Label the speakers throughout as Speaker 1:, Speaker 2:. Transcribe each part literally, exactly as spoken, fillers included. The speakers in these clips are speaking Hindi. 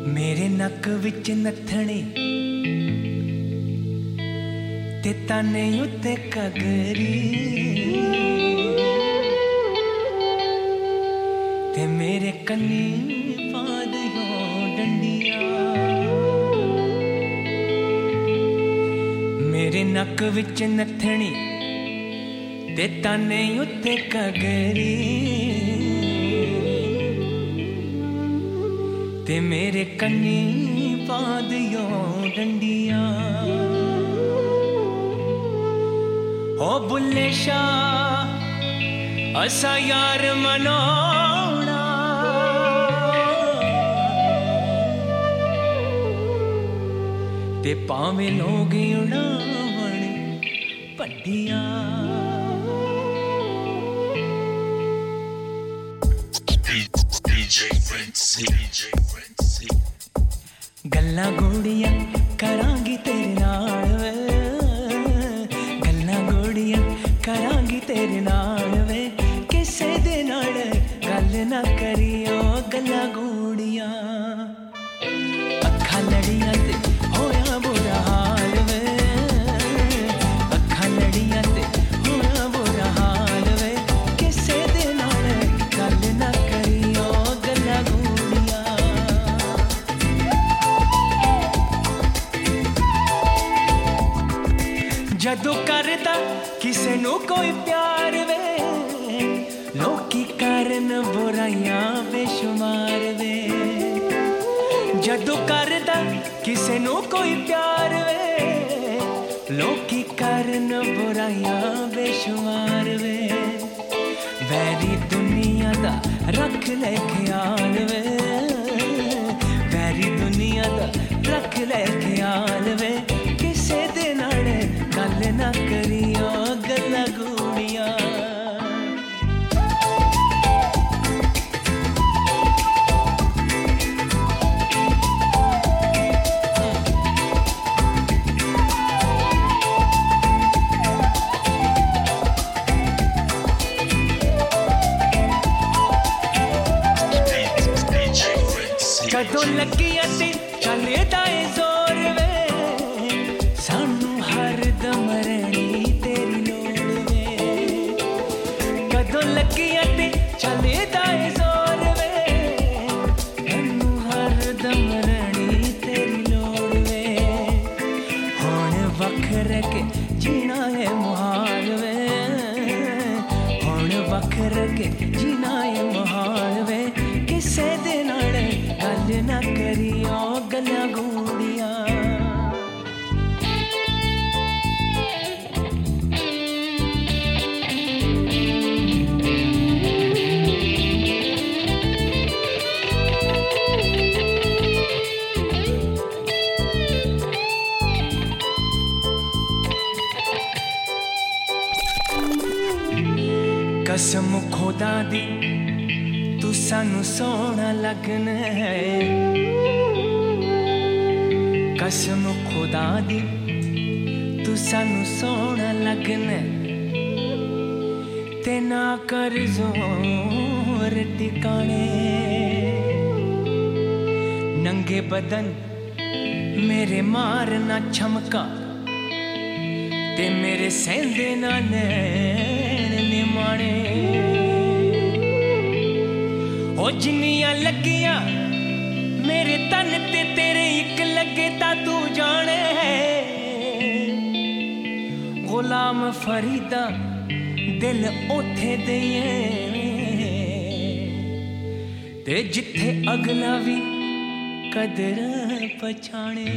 Speaker 1: मेरे नक विच नथनी ते ताने उत्ते कगरी ते मेरे कन्नी पा दियो डंडिया। मेरे नक विच नथनी ते ताने उत्ते कगरी ते मेरे कन्नी पा दियो डंडिया। ओ बुल्ले शाह असा यार मनाउणा ते पावे लोग उड़ावण पड्डिया। गल्लां गोड़ियां करांगी तेरे नाल वे, गल्लां गोड़ियां करांगी तेरे नाल वे, किसे दे नाल गल ना करियो गल्लां गोड़ियां। अखां लड़ियां ते होया बुरा हाल वे, अखां लड़ियां ते होया बुरा हाल वे, किसे दे नाल गल ना करियो गल्लां गोड़ियां। जदों करदा किसे नू कोई प्यार वे, लोकी करन बुराइयां बेशुमार वे। जदों करदा किसे नू कोई प्यार वे, लोकी करन बुराइयां बेशुमार वे। वैरी दुनिया दा रख ले ख्याल वे, वैरी दुनिया दा रख ले ख्याल वे, किसे दे नाल गल ना करियो गल्लां गोड़ियां। कदों लगी असी चले दाए जोर वे, सानू हरदम रहनी तेरी लोड़ वे। कदों लगी असी चले दाए जोर वे, सानू हरदम रहनी तेरी लोड़ वे। हुण वखर के जीना है मुहाल वे, हुण वखर के जीना है मुहाल वे, किसे दे नाल गल ना करियो गल्लां गोड़ियां। कसम खुदा दी तू सानू सोहना लगना है, कसम खुदा दी तू सानू सोहना लगना, ते ना कर जोर टिकाने। नंगे बदन मेरे मारना छमका, ते मेरे सेंदे ना नैन निमाणे। ओ जिन्नियां लगियां मेरे तन ते तेरे इक लगे ता तू जाने है। गुलाम फरीदा दिल ओथे देइए, ते जिथे अगला भी कदर पछाणे।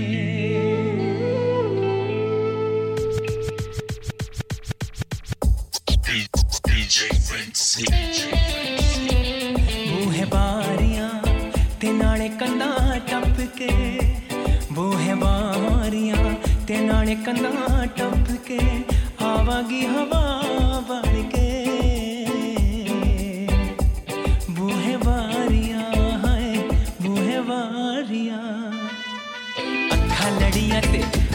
Speaker 1: बूहे बारियां ते नाले कंधा टप के, बूहे बारियां ते नाले कंधा टप के, आवागी हवा बन के। बूहे बारियां हाय बूहे बारियां, अखां लड़ियां ते